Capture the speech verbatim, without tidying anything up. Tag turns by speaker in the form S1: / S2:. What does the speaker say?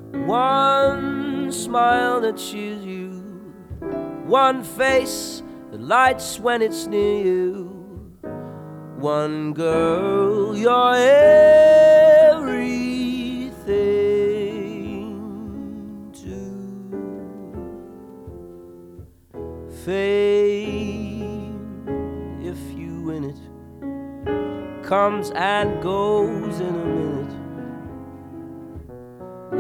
S1: One smile that cheers you, one face that lights when it's near you, one girl, you're everything to. Fame, if you win it, comes and goes in a minute.